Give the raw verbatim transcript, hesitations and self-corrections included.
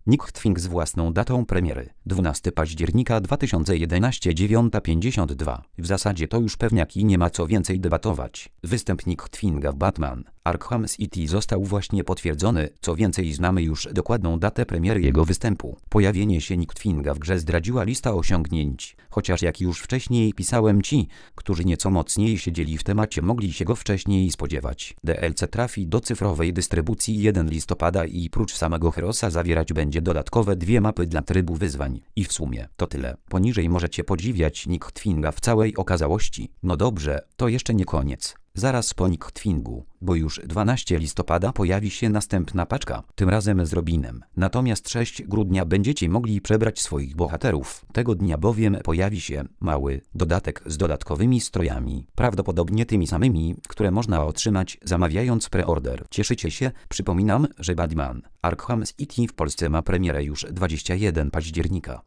Nichtfing z własną datą premiery. dwunastego października dwa tysiące jedenastego, dziewiąta pięćdziesiąt dwa. W zasadzie to już pewniaki, nie ma co więcej debatować. Występ Nichtfinga w Batman Arkham City został właśnie potwierdzony, co więcej znamy już dokładną datę premiery jego występu. Pojawienie się Nichtfinga w grze zdradziła lista osiągnięć, chociaż jak już wcześniej pisałem, ci, którzy nieco mocniej siedzieli w temacie, mogli się go wcześniej spodziewać. D L C trafi do cyfrowej dystrybucji pierwszego listopada i prócz samego Herosa zawierać będzie dodatkowe dwie mapy dla trybu wyzwań. I w sumie to tyle. Poniżej możecie podziwiać Nichtfinga w całej okazałości. No dobrze, to jeszcze nie koniec. Zaraz po Nichtfingu, bo już dwunastego listopada pojawi się następna paczka, tym razem z Robinem. Natomiast sześciego grudnia będziecie mogli przebrać swoich bohaterów. Tego dnia bowiem pojawi się mały dodatek z dodatkowymi strojami, prawdopodobnie tymi samymi, które można otrzymać zamawiając preorder. Cieszycie się? Przypominam, że Batman Arkham City w Polsce ma premierę już dwudziestego pierwszego października.